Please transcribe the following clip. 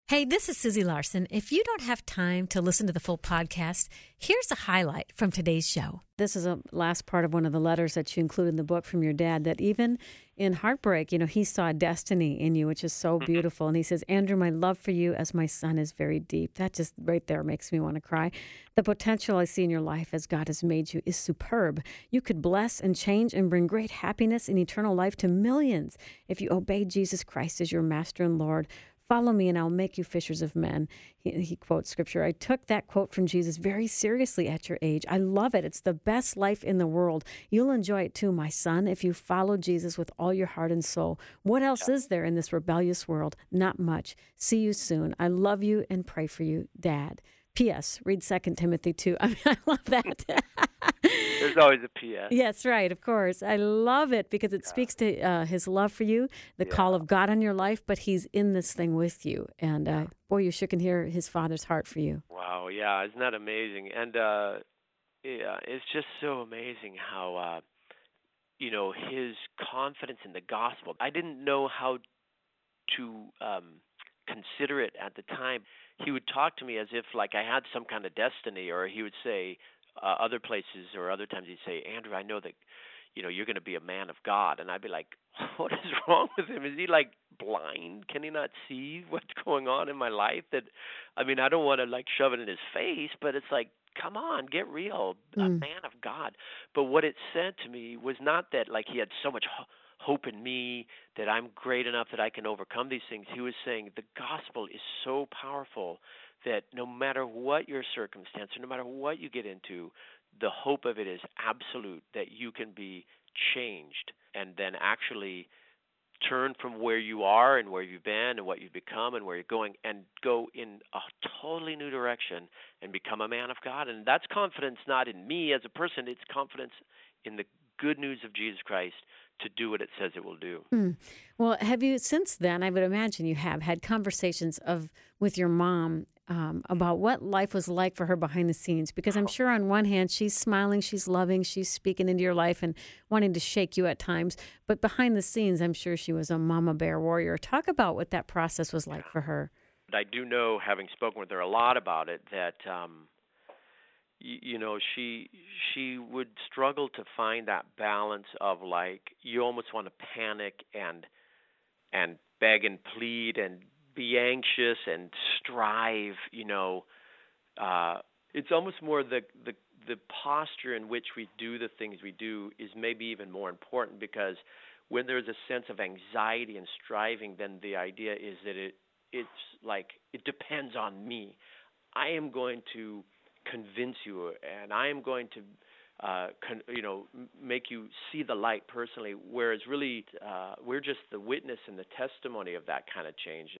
Hey, this is Susie Larson. If you don't have time to listen to the full podcast, here's a highlight from today's show. This is a last part of one of the letters that you include in the book from your dad, that even in heartbreak, he saw destiny in you, which is so beautiful. And he says, Andrew, my love for you as my son is very deep. That just right there makes me want to cry. The potential I see in your life as God has made you is superb. You could bless and change and bring great happiness and eternal life to millions if you obey Jesus Christ as your master and Lord. Follow me and I'll make you fishers of men. He quotes scripture. I took that quote from Jesus very seriously at your age. I love it. It's the best life in the world. You'll enjoy it too, my son, if you follow Jesus with all your heart and soul. What else is there in this rebellious world? Not much. See you soon. I love you and pray for you, Dad. P.S. Read 2 Timothy 2. I mean, I love that. There's always a P.S. Yes, right, of course. I love it because it speaks to his love for you, the call of God on your life, but he's in this thing with you. And, boy, you sure can hear his Father's heart for you. Wow, yeah, isn't that amazing? And, it's just so amazing how, his confidence in the gospel. I didn't know how to consider it at the time. He would talk to me as if like I had some kind of destiny, or he would say other places or other times he'd say, Andrew, I know that you're going to be a man of God. And I'd be like, what is wrong with him? Is he like blind? Can he not see what's going on in my life? I don't want to like shove it in his face, but it's like, come on, get real, a man of God. But what it said to me was not that like he had so much hope in me that I'm great enough that I can overcome these things. He was saying the gospel is so powerful that no matter what your circumstance or no matter what you get into, the hope of it is absolute, that you can be changed and then actually turn from where you are and where you've been and what you've become and where you're going and go in a totally new direction and become a man of God. And that's confidence not in me as a person, it's confidence in the good news of Jesus Christ to do what it says it will do. Well, have you since then, I would imagine you have had conversations with your mom about what life was like for her behind the scenes? Because I'm sure on one hand, she's smiling, she's loving, she's speaking into your life and wanting to shake you at times. But behind the scenes, I'm sure she was a mama bear warrior. Talk about what that process was like for her. I do know, having spoken with her a lot about it, that she would struggle to find that balance of like you almost want to panic and beg and plead and be anxious and strive. It's almost more the posture in which we do the things we do is maybe even more important, because when there's a sense of anxiety and striving, then the idea is that it's like it depends on me. I am going to convince you, and I am going to make you see the light personally, whereas really we're just the witness and the testimony of that kind of change.